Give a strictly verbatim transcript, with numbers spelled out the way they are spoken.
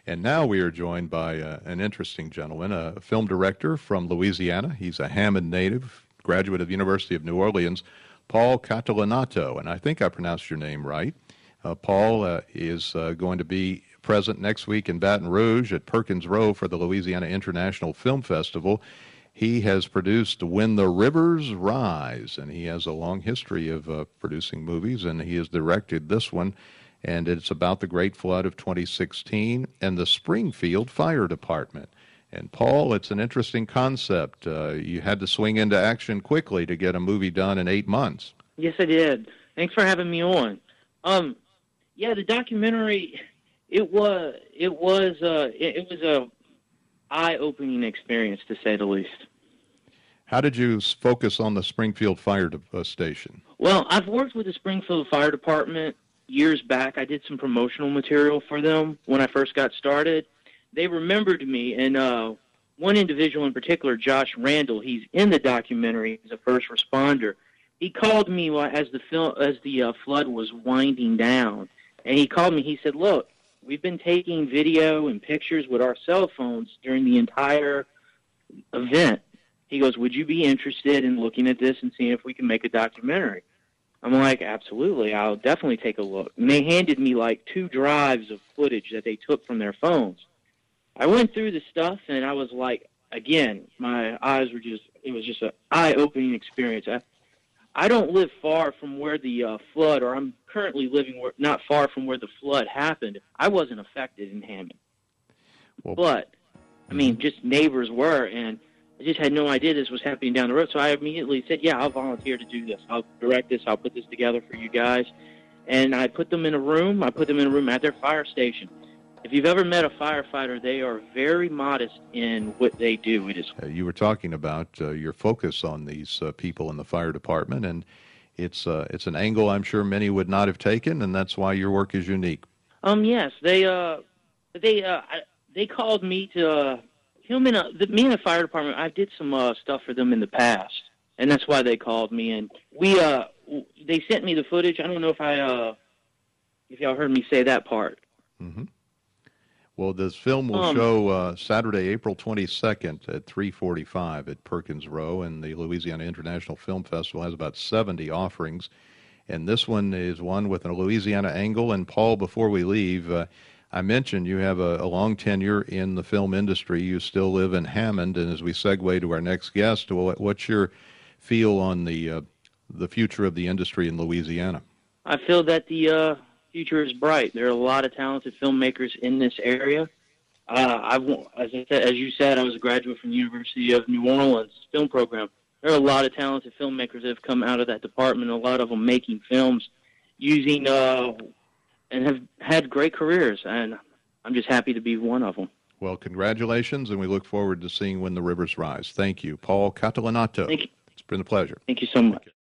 And now we are joined by uh, an interesting gentleman, a film director from Louisiana. He's a Hammond native, graduate of the University of New Orleans, Paul Catalanato. And I think I pronounced your name right. Uh, Paul uh, is uh, going to be present next week in Baton Rouge at Perkins Row for the Louisiana International Film Festival. He has produced When the Rivers Rise, and he has a long history of uh, producing movies, and he has directed this one. And it's about the Great Flood of twenty sixteen and the Springfield Fire Department. And, Paul, it's an interesting concept. Uh, you had to swing into action quickly to get a movie done in eight months. Yes, I did. Thanks for having me on. Um, yeah, the documentary, it was it was uh, it, it was a eye-opening experience, to say the least. How did you focus on the Springfield Fire de- uh, Station? Well, I've worked with the Springfield Fire Department years back. I did some promotional material for them when I first got started. They remembered me, and uh, one individual in particular, Josh Randall, he's in the documentary. He's a first responder. He called me as the film, as the uh, flood was winding down, and he called me. He said, "Look, we've been taking video and pictures with our cell phones during the entire event." He goes, "Would you be interested in looking at this and seeing if we can make a documentary?" I'm like, "Absolutely, I'll definitely take a look." And they handed me like two drives of footage that they took from their phones. I went through the stuff, and I was like, again, my eyes were just, it was just an eye-opening experience. I, I don't live far from where the uh, flood, or I'm currently living where, not far from where the flood happened. I wasn't affected in Hammond. Well, but, I mean, just neighbors were, and I just had no idea this was happening down the road, so I immediately said, yeah, I'll volunteer to do this. I'll direct this. I'll put this together for you guys. And I put them in a room. I put them in a room at their fire station. If you've ever met a firefighter, they are very modest in what they do. It is. Uh, you were talking about uh, your focus on these uh, people in the fire department, and it's uh, it's an angle I'm sure many would not have taken, and that's why your work is unique. Um, yes, they uh, they uh, they called me to. Uh, Him and uh, the, me and the fire department, I did some uh, stuff for them in the past, and that's why they called me. And we, uh, they sent me the footage. I don't know if I, uh, if y'all heard me say that part. Mm-hmm. Well, this film will um, show uh, Saturday, April twenty-second at three forty-five at Perkins Row, and the Louisiana International Film Festival has about seventy offerings. And this one is one with a Louisiana angle. And, Paul, before we leave, uh, I mentioned you have a, a long tenure in the film industry. You still live in Hammond, and as we segue to our next guest, what's your feel on the uh, the future of the industry in Louisiana? I feel that the uh, future is bright. There are a lot of talented filmmakers in this area. Uh, I've, as, I said, as you said, I was a graduate from the University of New Orleans film program. There are a lot of talented filmmakers that have come out of that department, a lot of them making films using... Uh, and have had great careers, and I'm just happy to be one of them. Well, congratulations, and we look forward to seeing When the Rivers Rise. Thank you. Paul Catalanato. Thank you. It's been a pleasure. Thank you so much.